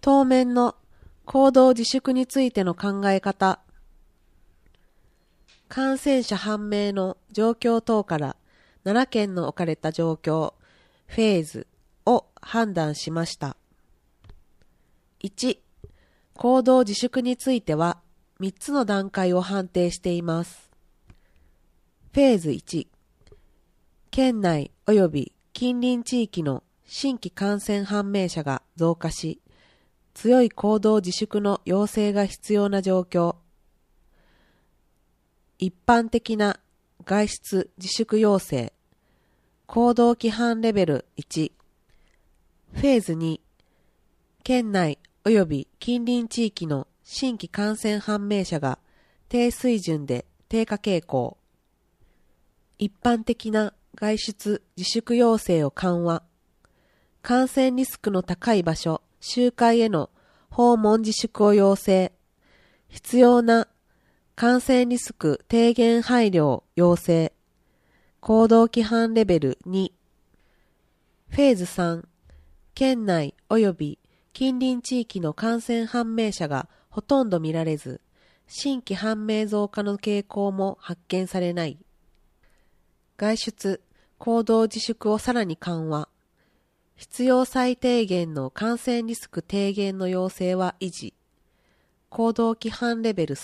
当面の行動自粛についての考え方。感染者判明の状況等から奈良県の置かれた状況、フェーズを判断しました。1、行動自粛については3つの段階を判定しています。フェーズ1、県内及び近隣地域の新規感染判明者が増加し、強い行動自粛の要請が必要な状況。一般的な外出自粛要請。行動規範レベル1。フェーズ2。県内及び近隣地域の新規感染判明者が低水準で低下傾向。一般的な外出自粛要請を緩和。感染リスクの高い場所、集会への訪問自粛を要請。必要な感染リスク低減配慮を要請。行動規範レベル2。フェーズ3。県内及び近隣地域の感染判明者がほとんど見られず、新規判明増加の傾向も発見されない。外出、行動自粛をさらに緩和。必要最低限の感染リスク低減の要請は維持。行動規範レベル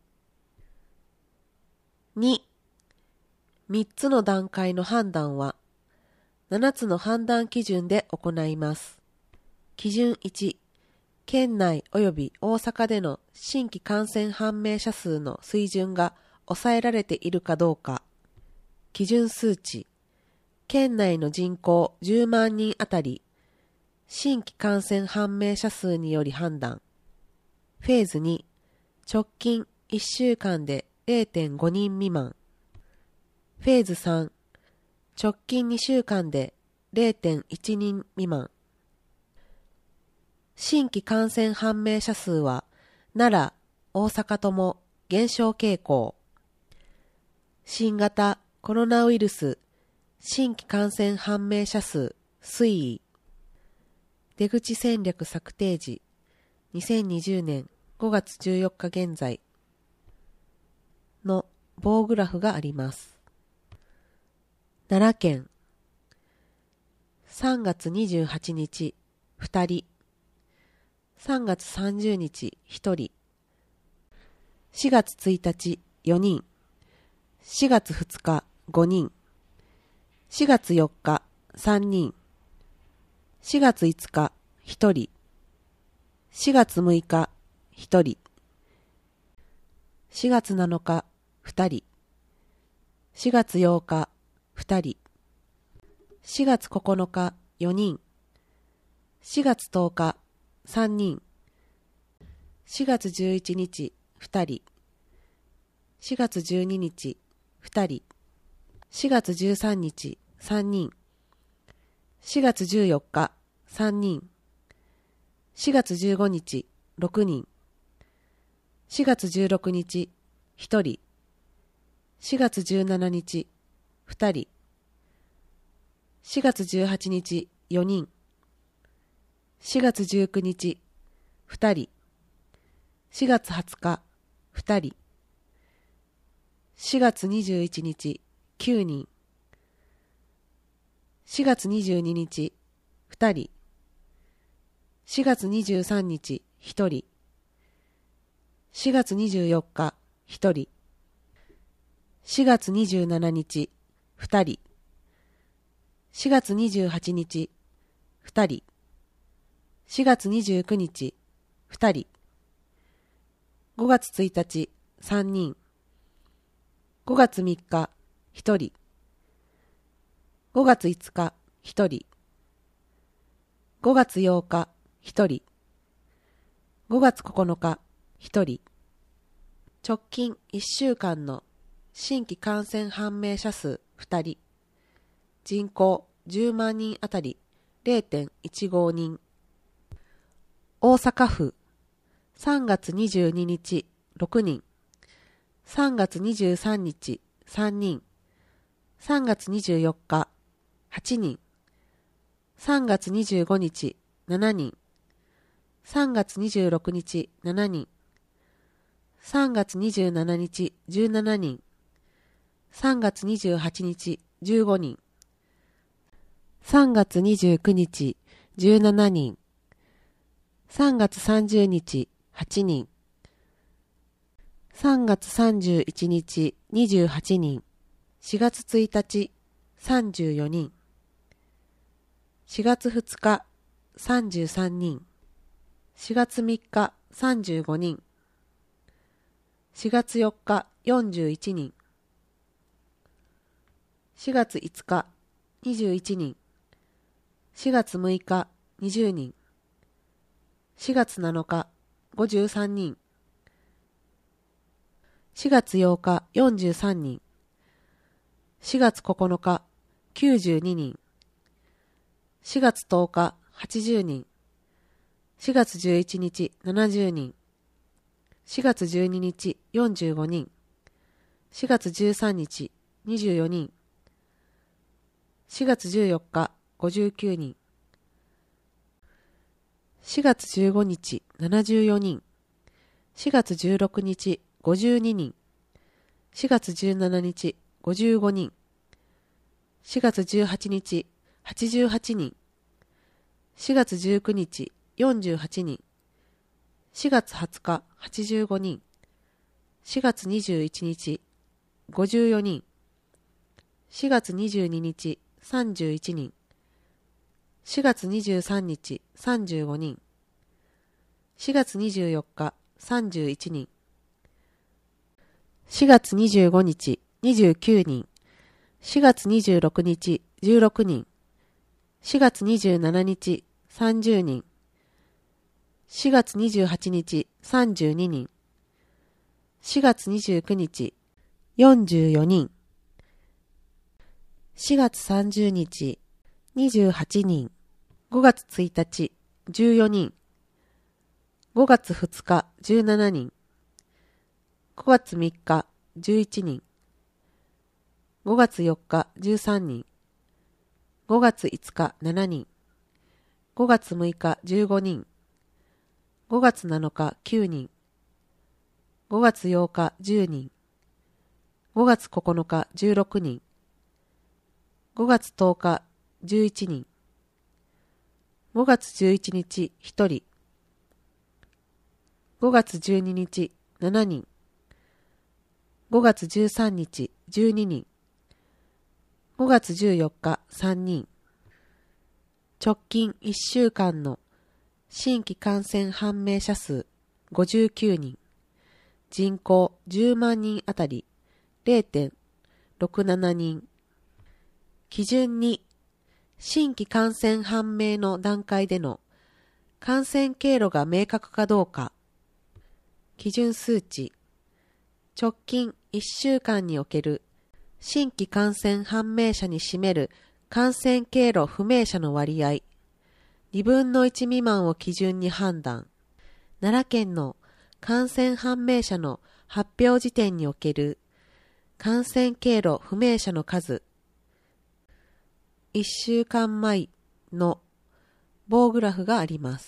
3。2、3つの段階の判断は、7つの判断基準で行います。基準1、県内及び大阪での新規感染判明者数の水準が抑えられているかどうか。基準数値、県内の人口10万人あたり、新規感染判明者数により判断。フェーズ2、直近1週間で 0.5 人未満。フェーズ3、直近2週間で 0.1 人未満。新規感染判明者数は奈良、大阪とも減少傾向。新型コロナウイルス新規感染判明者数推移。出口戦略策定時2020年5月14日現在の棒グラフがあります。奈良県3月28日2人、3月30日1人、4月1日4人、4月2日5人、4月4日3人、4月5日1人、4月6日1人、4月7日2人、4月8日2人、4月9日4人、4月10日3人、4月11日2人、4月12日2人、4月13日3人、4月14日3人、4月15日6人、4月16日1人、4月17日2人、4月18日4人、4月19日2人、4月20日2人、4月21日9人、4月22日2人、4月23日1人、4月24日1人、4月27日2人、4月28日2人、4月29日2人、5月1日3人、5月3日1人、5月5日1人、5月8日1人、5月9日1人。直近1週間の新規感染判明者数2人。人口10万人あたり 0.15 人。大阪府3月22日6人、3月23日3人、3月24日8人、3月25日7人、 3月26日7人、3月27日17人、3月28日15人、3月29日17人、3月30日8人、3月31日28人、4月1日34人、4月2日33人、4月3日35人、4月4日41人、4月5日21人、4月6日20人、4月7日53人、4月8日43人、4月9日92人、4月10日80人、4月11日70人、4月12日45人、4月13日24人、4月14日59人、4月15日74人、4月16日52人、4月17日55人、4月18日88人、4月19日48人、4月20日85人、4月21日54人、4月22日31人、4月23日35人、4月24日31人、4月25日29人、4月26日16人、4月27日30人、4月28日32人、4月29日44人、4月30日28人、5月1日14人、5月2日17人、5月3日11人、5月4日13人、5月5日7人、5月6日15人、5月7日9人、5月8日10人、5月9日16人、5月10日11人、5月11日1人、5月12日7人、5月13日12人、5月14日3人。直近1週間の新規感染判明者数59人、人口10万人あたり 0.67 人。基準2、新規感染判明の段階での感染経路が明確かどうか。基準数値、直近1週間における新規感染判明者に占める感染経路不明者の割合、2分の1未満を基準に判断。奈良県の感染判明者の発表時点における感染経路不明者の数、1週間前の棒グラフがあります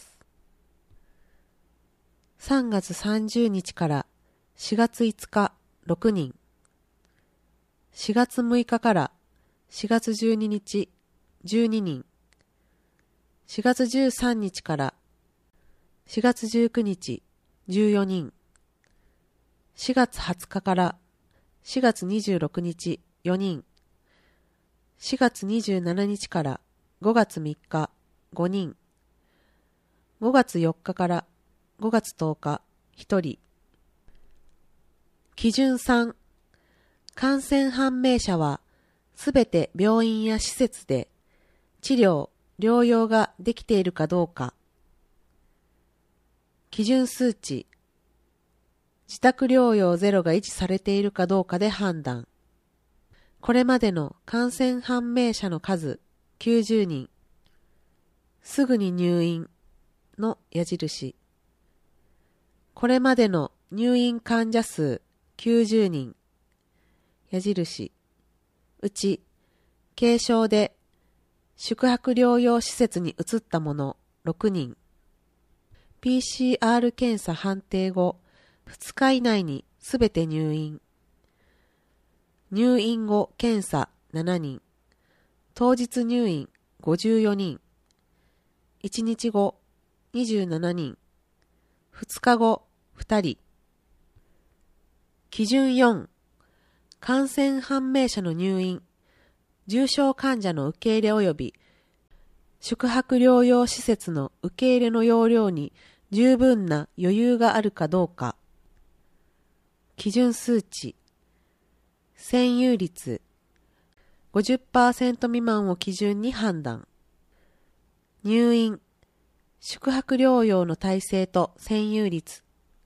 。3月30日から4月5日6人、4月6日から4月12日12人、4月13日から4月19日14人、4月20日から4月26日4人、4月27日から5月3日5人、5月4日から5月10日1人。基準3、感染判明者はすべて病院や施設で治療・療養ができているかどうか。基準数値、自宅療養ゼロが維持されているかどうかで判断。これまでの感染判明者の数90人、すぐに入院の矢印。これまでの入院患者数90人、矢印。うち、軽症で宿泊療養施設に移った者6人。 PCR 検査判定後、2日以内にすべて入院。入院後検査7人。当日入院54人。1日後27人。2日後2人。基準4。感染判明者の入院、重症患者の受け入れ及び宿泊療養施設の受け入れの容量に十分な余裕があるかどうか。基準数値。占有率 50% 未満を基準に判断。入院、宿泊療養の体制と占有率。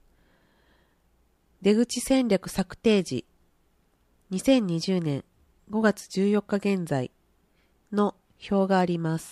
出口戦略策定時、2020年5月14日現在の表があります。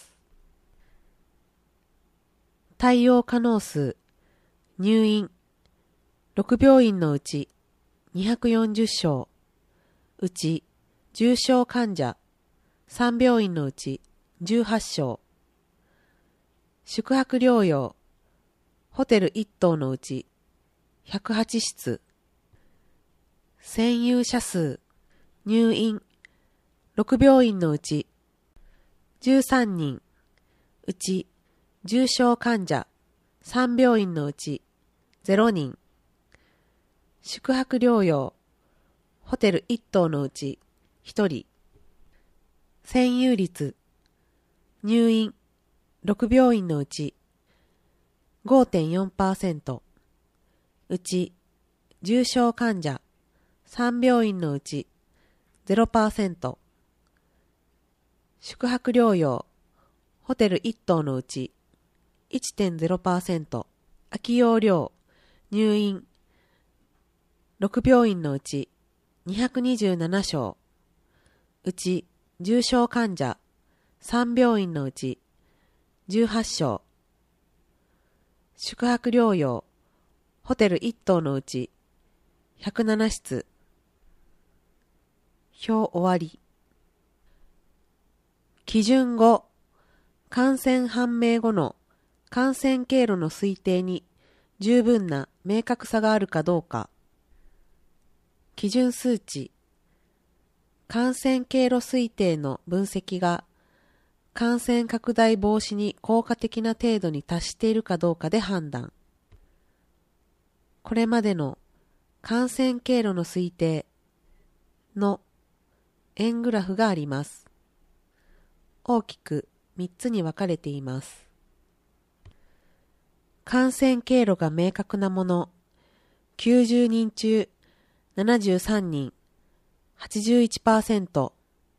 対応可能数、入院、6病院のうち240床、うち重症患者3病院のうち18床、宿泊療養、ホテル1棟のうち108室、占有者数、入院、6病院のうち13人、うち重症患者3病院のうち0人、宿泊療養、ホテル1棟のうち1人、占有率、入院、6病院のうち 5.4%、うち重症患者3病院のうち 0%、宿泊療養、ホテル1棟のうち 1.0%、空き容量、入院、6病院のうち227床、うち重症患者3病院のうち18床、宿泊療養、ホテル1棟のうち107室。表終わり。基準5、感染判明後の感染経路の推定に十分な明確さがあるかどうか。基準数値、感染経路推定の分析が感染拡大防止に効果的な程度に達しているかどうかで判断。これまでの感染経路の推定の円グラフがあります。大きく3つに分かれています。感染経路が明確なもの、90人中73人、81%。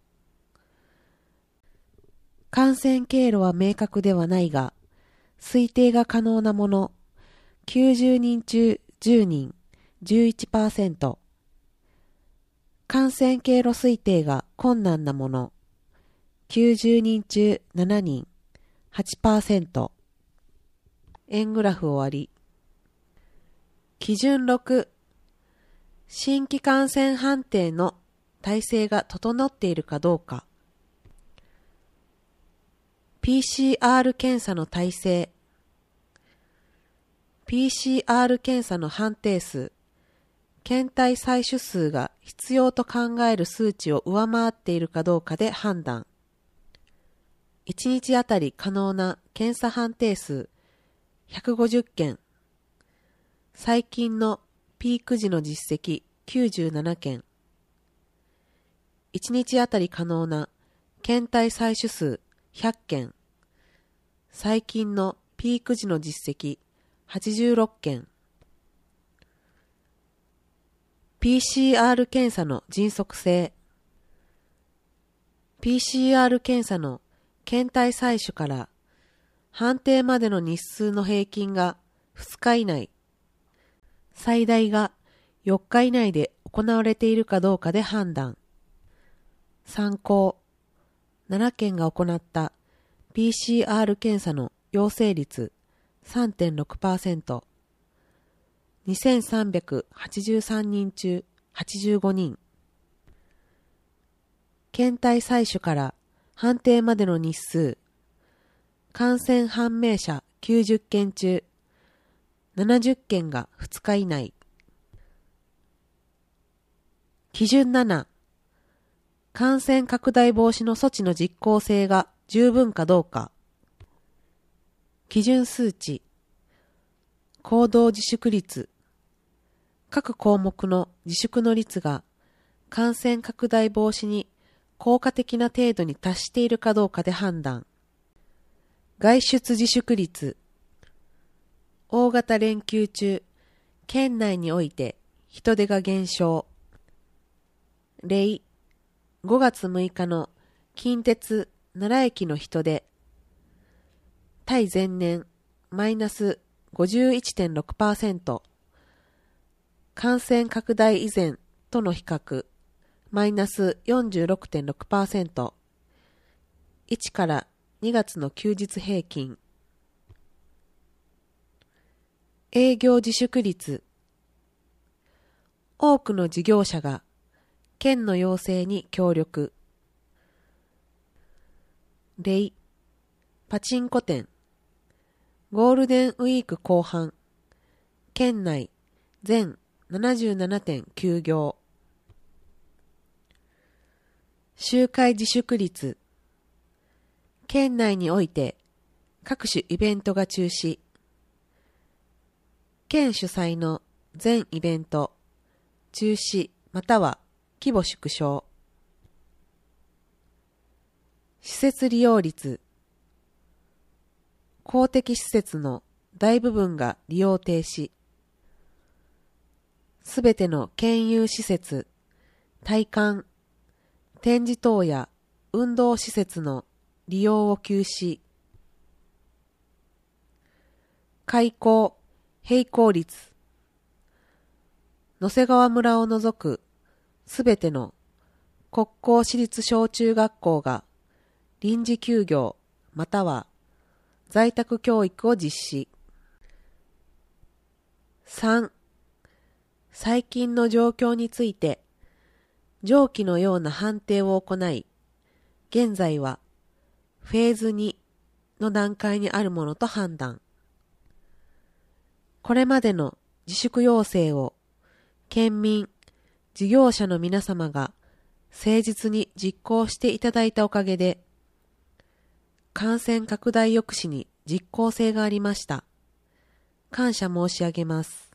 感染経路は明確ではないが、推定が可能なもの、90人中10人、11%。感染経路推定が困難なもの、90人中7人、8%。円グラフ終わり。基準6、新規感染判定の体制が整っているかどうか。PCR 検査の体制。PCR 検査の判定数、検体採取数が必要と考える数値を上回っているかどうかで判断。1日あたり可能な検査判定数150件。最近のピーク時の実績97件。1日あたり可能な検体採取数100件。最近のピーク時の実績86件。PCR 検査の迅速性。PCR 検査の検体採取から判定までの日数の平均が2日以内、最大が4日以内で行われているかどうかで判断。参考、7件が行った PCR 検査の陽性率 3.6%、2383人中85人。検体採取から判定までの日数、感染判明者90件中 70件が2日以内。基準7、感染拡大防止の措置の実効性が十分かどうか。基準数値、行動自粛率、各項目の自粛の率が感染拡大防止に効果的な程度に達しているかどうかで判断。外出自粛率、大型連休中、県内において人出が減少。例、5月6日の近鉄奈良駅の人出、対前年マイナス 51.6%、感染拡大以前との比較、マイナス 46.6%、1から2月の休日平均。営業自粛率、多くの事業者が県の要請に協力。例、パチンコ店、ゴールデンウィーク後半、県内全77店休業。集会自粛率、県内において各種イベントが中止。県主催の全イベント、中止または規模縮小。施設利用率、公的施設の大部分が利用停止。すべての県有施設、体育、展示等や運動施設の利用を休止。開校、閉校率、野瀬川村を除くすべての国公私立小中学校が臨時休業または在宅教育を実施。3、最近の状況について上記のような判定を行い、現在はフェーズ2の段階にあるものと判断。これまでの自粛要請を県民、事業者の皆様が誠実に実行していただいたおかげで、感染拡大抑止に実効性がありました。感謝申し上げます。